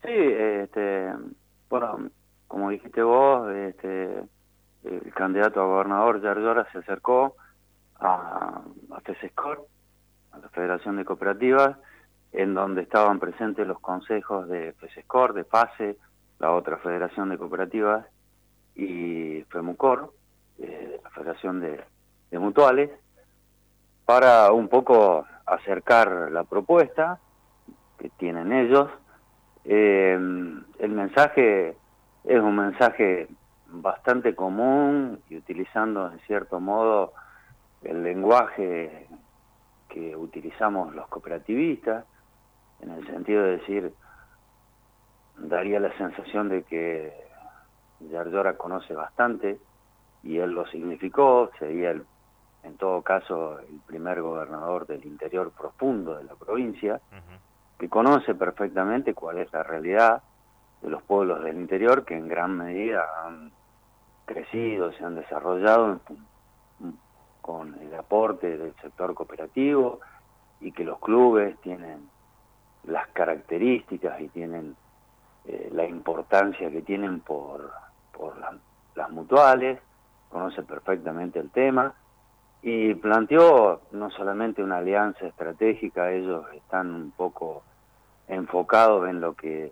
Sí, bueno, como dijiste vos, el candidato a gobernador, Jair Llora, se acercó a FESESCOR, a la Federación de Cooperativas, en donde estaban presentes los consejos de FESESCOR, de FASE, la otra Federación de Cooperativas, y FEMUCOR, la Federación de Mutuales, para un poco acercar la propuesta que tienen ellos. El mensaje es un mensaje bastante común y utilizando en cierto modo el lenguaje que utilizamos los cooperativistas, en el sentido de decir, daría la sensación de que Jair Llora conoce bastante y él lo significó, sería en todo caso el primer gobernador del interior profundo de la provincia, que conoce perfectamente cuál es la realidad de los pueblos del interior, que en gran medida han crecido, se han desarrollado con el aporte del sector cooperativo, y que los clubes tienen las características y tienen la importancia que tienen por las mutuales. Conoce perfectamente el tema y planteó no solamente una alianza estratégica, ellos están un poco enfocados en lo que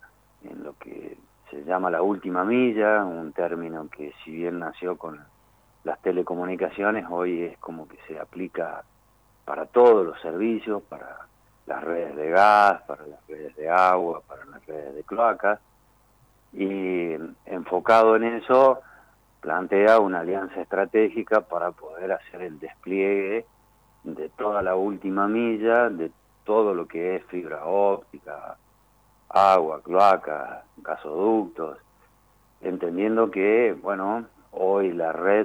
se llama la última milla, un término que si bien nació con las telecomunicaciones, hoy es como que se aplica para todos los servicios, para las redes de gas, para las redes de agua, para las redes de cloacas, y enfocado en eso plantea una alianza estratégica para poder hacer el despliegue de toda la última milla, de todo lo que es fibra óptica, agua, cloaca, gasoductos, entendiendo que, bueno, hoy la red,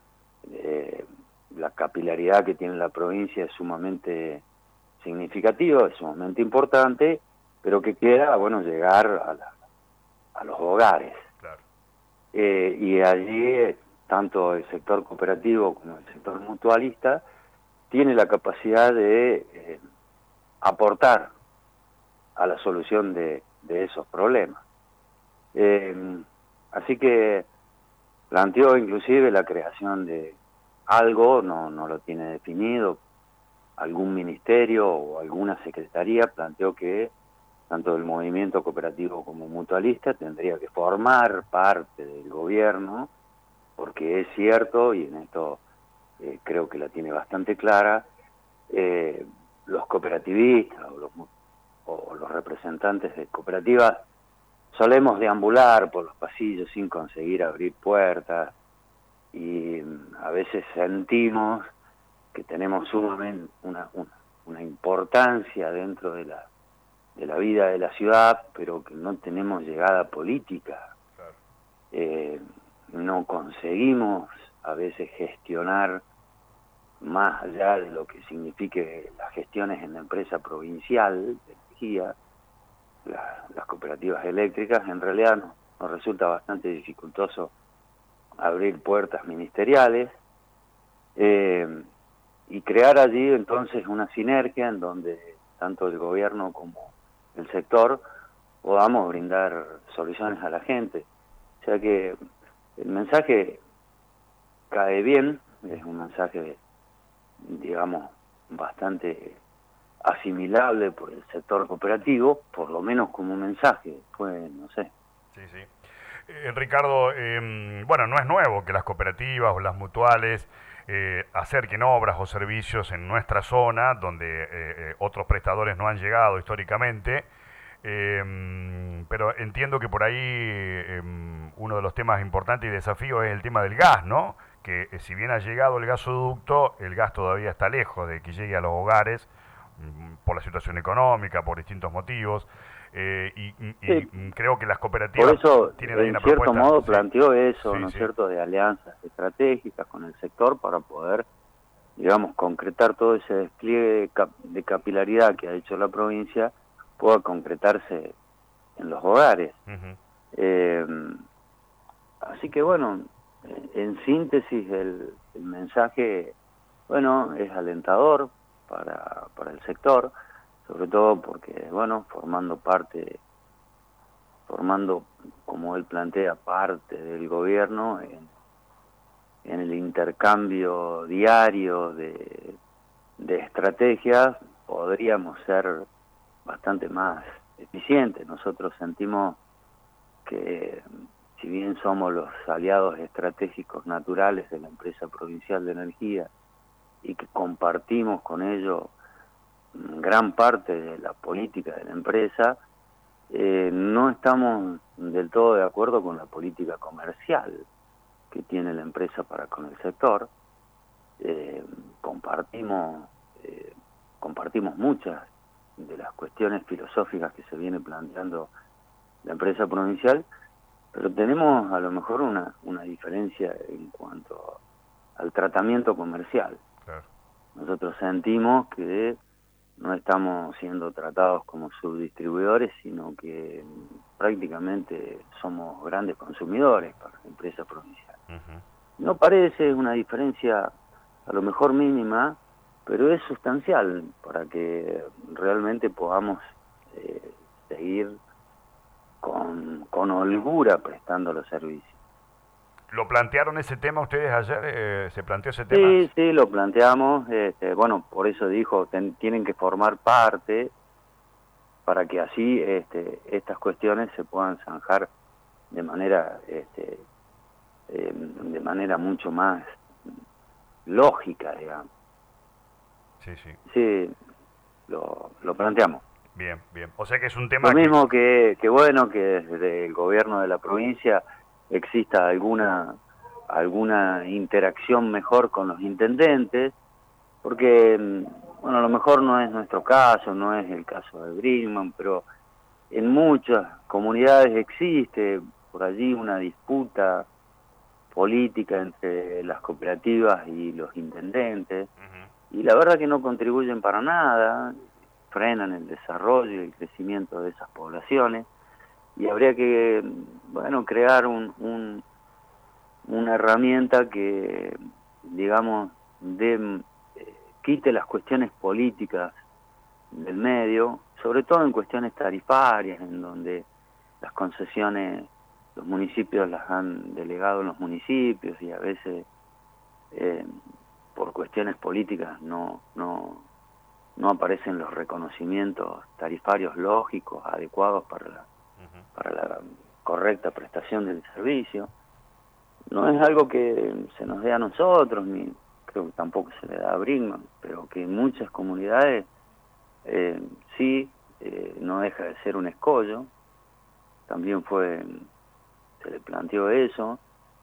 la capilaridad que tiene la provincia es sumamente significativa, es sumamente importante, pero que queda, bueno, llegar a los hogares. Claro. Y allí, tanto el sector cooperativo como el sector mutualista tiene la capacidad de aportar a la solución de esos problemas. Así que planteó inclusive la creación de algo, no lo tiene definido, algún ministerio o alguna secretaría. Planteó que tanto el movimiento cooperativo como mutualista tendría que formar parte del gobierno, porque es cierto, y en esto creo que la tiene bastante clara, los cooperativistas o los representantes de cooperativas solemos deambular por los pasillos sin conseguir abrir puertas, y a veces sentimos que tenemos sumamente una importancia dentro de la vida de la ciudad, pero que no tenemos llegada política. Claro. No conseguimos a veces gestionar más allá de lo que signifique las gestiones en la empresa provincial de energía, las cooperativas eléctricas. En realidad nos resulta bastante dificultoso abrir puertas ministeriales, y crear allí entonces una sinergia en donde tanto el gobierno como el sector podamos brindar soluciones a la gente. O sea que el mensaje cae bien, es un mensaje, digamos, bastante asimilable por el sector cooperativo, por lo menos como mensaje, pues no sé. Sí, sí. Ricardo, bueno, no es nuevo que las cooperativas o las mutuales acerquen obras o servicios en nuestra zona, donde otros prestadores no han llegado históricamente, pero entiendo que por ahí uno de los temas importantes y desafíos es el tema del gas, ¿no? Que si bien ha llegado el gasoducto, el gas todavía está lejos de que llegue a los hogares, por la situación económica, por distintos motivos. Y creo que las cooperativas por eso, tienen ahí en una cierto propuesta. modo, Sí, planteó eso, sí, ¿no es sí. cierto?, de alianzas estratégicas con el sector para poder, digamos, concretar todo ese despliegue de capilaridad que ha hecho la provincia, pueda concretarse en los hogares. Así que, bueno, en síntesis, el mensaje, bueno, es alentador para el sector, sobre todo porque, bueno, formando parte formando, como él plantea, parte del gobierno en el intercambio diario de estrategias, podríamos ser bastante más eficientes. Nosotros sentimos que, si bien somos los aliados estratégicos naturales de la empresa provincial de energía y que compartimos con ellos gran parte de la política de la empresa, no estamos del todo de acuerdo con la política comercial que tiene la empresa para con el sector. Compartimos muchas de las cuestiones filosóficas que se viene planteando la empresa provincial, pero tenemos a lo mejor una diferencia en cuanto al tratamiento comercial. Claro. Nosotros sentimos que no estamos siendo tratados como subdistribuidores, sino que prácticamente somos grandes consumidores para la empresa provincial. No parece una diferencia a lo mejor mínima, pero es sustancial para que realmente podamos seguir con holgura prestando los servicios. ¿Lo plantearon ese tema ustedes ayer? ¿Se planteó ese tema? Sí, lo planteamos. Bueno, por eso dijo, tienen que formar parte para que así estas cuestiones se puedan zanjar de manera mucho más lógica, digamos. Sí. Sí, lo planteamos. Bien. O sea que es un tema Lo mismo que bueno, que desde el gobierno de la provincia exista alguna interacción mejor con los intendentes, porque, bueno, a lo mejor no es nuestro caso, no es el caso de Brinkmann, pero en muchas comunidades existe por allí una disputa política entre las cooperativas y los intendentes, y la verdad que no contribuyen para nada, frenan el desarrollo y el crecimiento de esas poblaciones, y habría que, bueno, crear una herramienta que, digamos, quite las cuestiones políticas del medio, sobre todo en cuestiones tarifarias, en donde las concesiones los municipios las han delegado en los municipios y a veces por cuestiones políticas no aparecen los reconocimientos tarifarios lógicos, adecuados para la correcta prestación del servicio. No es algo que se nos dé a nosotros, ni creo que tampoco se le da a Brinkmann, pero que en muchas comunidades sí, no deja de ser un escollo. También se le planteó eso,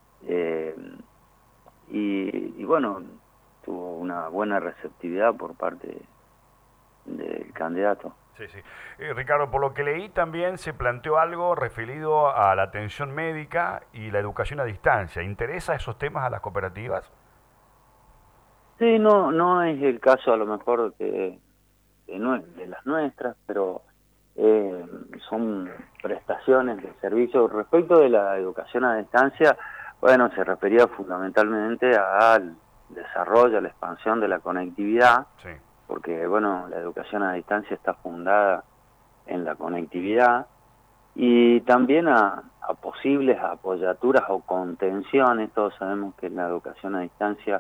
y bueno, tuvo una buena receptividad por parte del candidato. Sí. Ricardo, por lo que leí también se planteó algo referido a la atención médica y la educación a distancia. ¿Interesa esos temas a las cooperativas? Sí, no es el caso a lo mejor de las nuestras, pero son prestaciones de servicio. Respecto de la educación a distancia, bueno, se refería fundamentalmente al desarrollo, a la expansión de la conectividad, sí, porque, bueno, la educación a distancia está fundada en la conectividad, y también a posibles apoyaturas o contenciones. Todos sabemos que en la educación a distancia,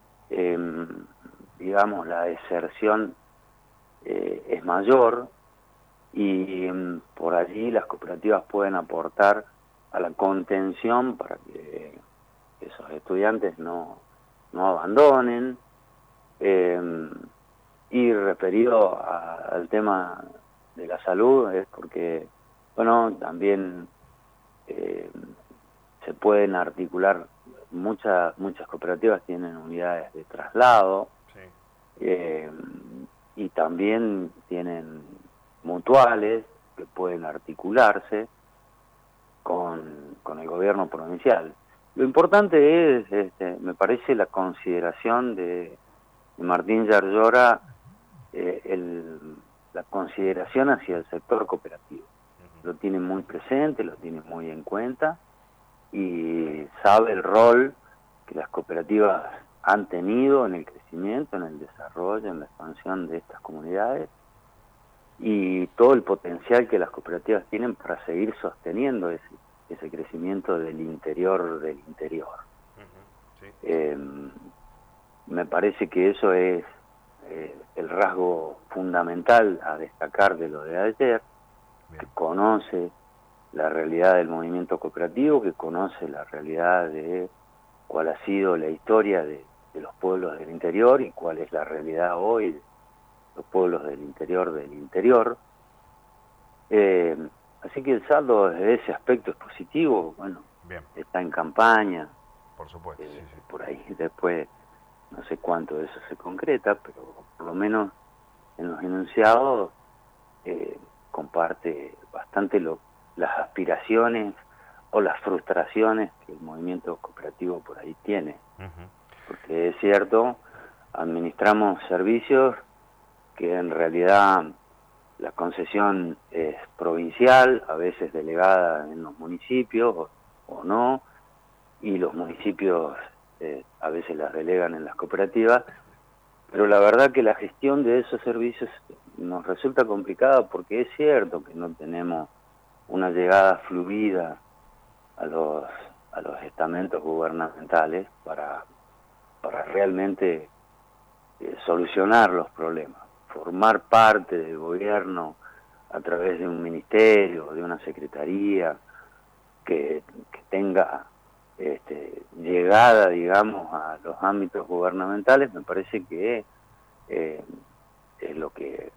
digamos, la deserción es mayor, y por allí las cooperativas pueden aportar a la contención para que esos estudiantes no abandonen. Y referido al tema de la salud, es porque, bueno, también se pueden articular, muchas cooperativas tienen unidades de traslado, sí, y también tienen mutuales que pueden articularse con el gobierno provincial. Lo importante es, me parece, la consideración de Martín Yarlora, la consideración hacia el sector cooperativo. Lo tiene muy presente, lo tiene muy en cuenta, y sabe el rol que las cooperativas han tenido en el crecimiento, en el desarrollo, en la expansión de estas comunidades, y todo el potencial que las cooperativas tienen para seguir sosteniendo ese crecimiento del interior del interior. Sí. Me parece que eso es el rasgo fundamental a destacar de lo de ayer, que conoce la realidad del movimiento cooperativo, que conoce la realidad de cuál ha sido la historia de los pueblos del interior y cuál es la realidad hoy de los pueblos del interior del interior. Así que el saldo desde ese aspecto es positivo. Bueno, bien, está en campaña, por supuesto, sí. por ahí después no sé cuánto de eso se concreta, pero por lo menos en los enunciados comparte bastante las aspiraciones o las frustraciones que el movimiento cooperativo por ahí tiene. Porque es cierto, administramos servicios que en realidad la concesión es provincial, a veces delegada en los municipios o no, y los municipios a veces las delegan en las cooperativas, pero la verdad que la gestión de esos servicios nos resulta complicada porque es cierto que no tenemos una llegada fluida a los estamentos gubernamentales para realmente solucionar los problemas, formar parte del gobierno a través de un ministerio, de una secretaría que tenga llegada, digamos, a los ámbitos gubernamentales. Me parece que es lo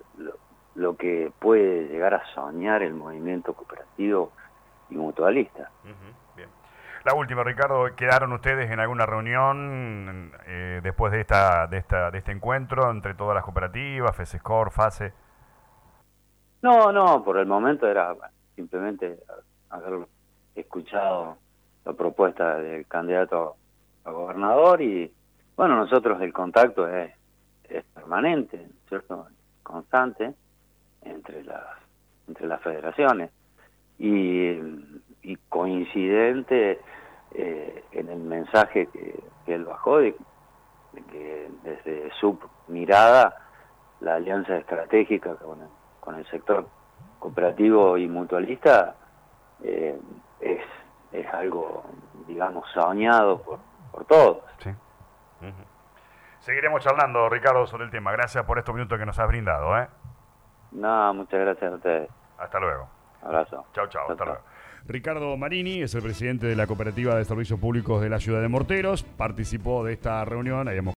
que puede llegar a soñar el movimiento cooperativo y mutualista. Bien. La última, Ricardo, ¿quedaron ustedes en alguna reunión después de este encuentro entre todas las cooperativas, FESESCOR, FASE? No, por el momento era simplemente haber escuchado la propuesta del candidato a gobernador y, bueno, nosotros el contacto es permanente, ¿cierto? Constante entre las federaciones y coincidente en el mensaje que él bajó de que desde su mirada la alianza estratégica con el sector cooperativo y mutualista es algo, digamos, soñado por todos. Sí. Seguiremos charlando, Ricardo, sobre el tema. Gracias por estos minutos que nos has brindado. No, muchas gracias a ustedes. Hasta luego. Abrazo. Chau, hasta luego. Ricardo Marini es el presidente de la Cooperativa de Servicios Públicos de la Ciudad de Morteros. Participó de esta reunión.